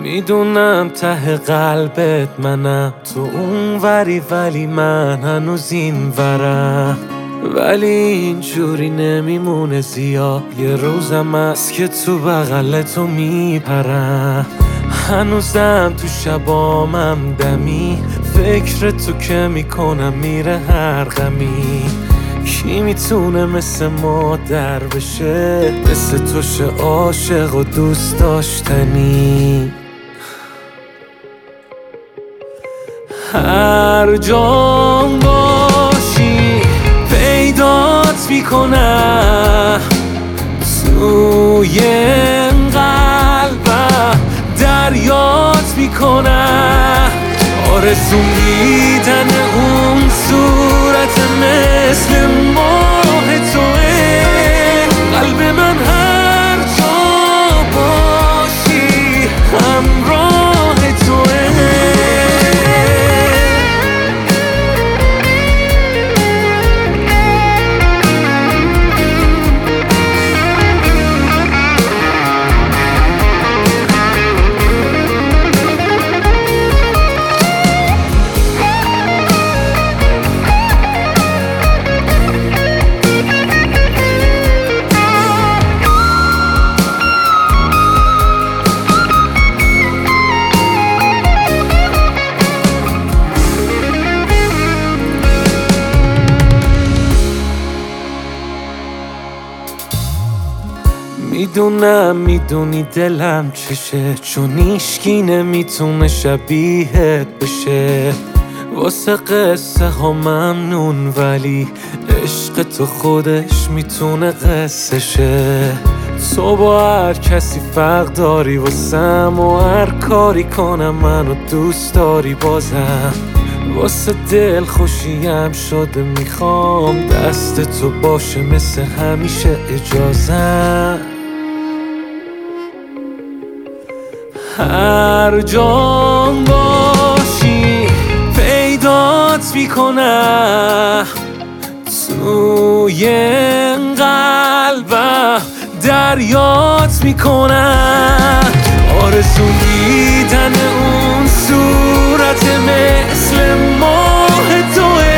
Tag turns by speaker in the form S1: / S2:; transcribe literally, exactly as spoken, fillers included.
S1: میدونم ته قلبت منم، تو اون وری ولی من هنوز این ورم. ولی اینجوری نمیمونه زیاد، یه روزم هست که تو بغل تو میپرم. هنوزم تو شبامم دمی، فکر تو که میکنم میره هر غمی. کی میتونه مثل مادر بشه، مثل تو شه عاشق و دوست داشتنی. هر جام باشی پیدات میکنم، توی این قلبم دریات میکنم. آرزوم دیدن اون صورت مثل ماه توه، قلب من هر جا باشی همراه توه. میدونم میدونی دلم چشه، چون ایشکی نمیتونه شبیهت بشه. واسه قصه ها ممنون ولی عشق تو خودش میتونه قصه شه. تو با هر کسی فرق داری واسم، و هر کاری کنم منو دوست داری بازم. واسه دل خوشیم شده میخوام دست تو باشه مثل همیشه اجازم. هر جام باشی پیدات میکنم، توی این قلبم دریات میکنم. آرزو دیدن اون صورت مثل ماه توه،